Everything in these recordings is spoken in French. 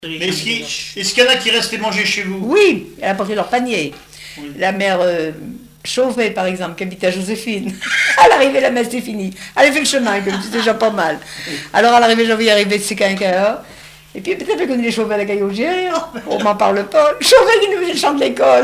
Mais est-ce qu'il y en a qui restaient manger chez vous? Oui, elle apportait leur panier. Oui. La mère Chauvet, par exemple, qui habitait à Joséphine, à l'arrivée, la messe était finie. Elle avait fait le chemin, c'était déjà pas mal. Alors à l'arrivée, j'avais arrivé de ses quinquas. Et puis peut-être qu'on les Chauvet à la Gaillaudière, on m'en parle pas. Chauvet qui nous faisait le chant de l'école.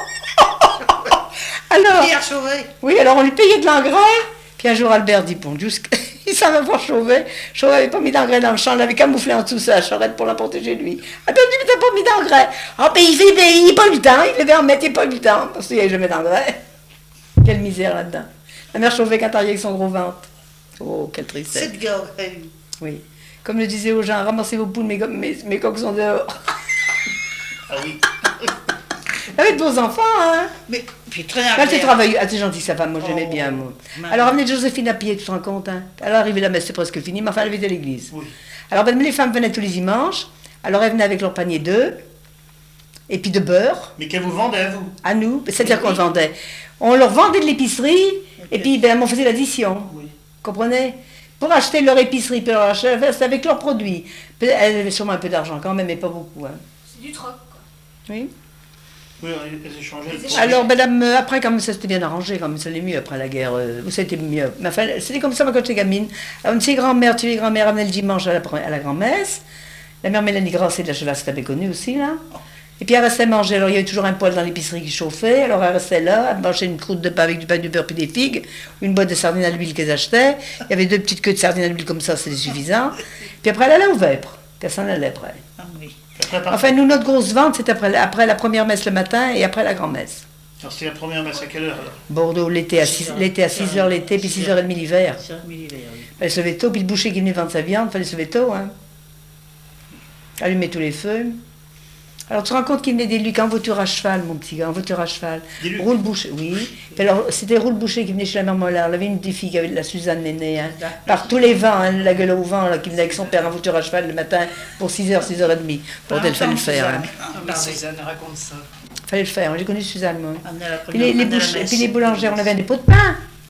Alors, Pierre Chauvet. oui, alors on lui payait de l'engrais. Puis un jour, Albert dit, bon, il s'en va voir Chauvet. Chauvet n'avait pas mis d'engrais dans le champ, il l'avait camouflé en dessous sa charrette pour l'emporter chez lui. Albert dit, mais t'as pas mis d'engrais. Ah, ben il n'a pas eu le temps, il devait en mettre, il n'a pas eu le temps, parce qu'il n'y avait jamais d'engrais. Quelle misère là-dedans. La mère Chauvet qui avec son gros ventre. Oh, quelle tristesse. Cette gorge. Oui. Comme le disait aux gens, ramassez vos poules, mes coqs sont dehors. Ah oui. Avec de beaux enfants, hein. Mais puis très Elle était travailleuse. Ah, c'est gentil sa femme, moi j'aimais bien. Moi. Maman. Alors, elle venait de Joséphine à pied, tu te rends compte, hein. Alors, arrivée la messe, c'est presque fini, mais enfin, elle était à l'église. Oui. Alors, ben, les femmes venaient tous les dimanches. Alors, elles venaient avec leur panier d'œufs, et puis de beurre, Mais qu'elle vous vendait, vous? à nous. C'est-à-dire qu'on vendait. On leur vendait de l'épicerie, et puis, ben, on faisait l'addition. Oui. Comprenez? Pour acheter leur épicerie, puis leur acheter, c'est avec leurs produits. Elles avaient sûrement un peu d'argent quand même, mais pas beaucoup. Hein. C'est du troc, quoi. Oui. Oui, elles échangeaient. Alors, madame, après, quand même, ça s'était bien arrangé, quand même, ça allait mieux après la guerre. Ça a été mieux. Mais enfin, c'était comme ça, moi, quand j'étais gamine. Alors, une de ses grand-mères, tu les grand-mères, amenaient le dimanche à la grand-messe. La mère Mélanie Grasset de la Chevasse, t'avais connu aussi, là. Et puis, elle restait manger. Alors, il y avait toujours un poêle dans l'épicerie qui chauffait. Alors, elle restait là, elle mangeait une croûte de pain avec du pain, du beurre, puis des figues, ou une boîte de sardines à l'huile qu'elle achetait. Il y avait 2 petites queues de sardines à l'huile comme ça, c'était suffisant. Puis après, elle allait au vêpres. Puis elle s'en allait après. Ah oui. Enfin, nous, notre grosse vente, c'est après la première messe le matin et après la grand-messe. Alors, c'était la première messe à quelle heure, alors? Bordeaux, l'été à 6h, l'été, puis 6h30 l'hiver. C'est un l'hiver, oui. Elle se levait tôt, puis le boucher qui venait vendre sa viande, fallait se lever tôt, hein. Allumer tous les feux. Alors, tu te rends compte qu'il venait des Lucs en voiture à cheval, mon petit gars, en voiture à cheval. Des Lucs? Roule Boucher, oui. Puis alors, c'était Roule Boucher qui venait chez la mère Mollard. Elle avait une des filles qui avait la Suzanne Néné, hein. Par tous les vents, hein, la gueule au vent, là, qui venait avec son père en voiture à cheval le matin pour 6h, 6h30. Bordel, fallait le faire, hein. Ah, Suzanne raconte ça. Fallait le faire, j'ai connu Suzanne, moi. Amener à la Puis première, les amener à la bouchers, messe. puis les boulangères, on avait des pots de pain.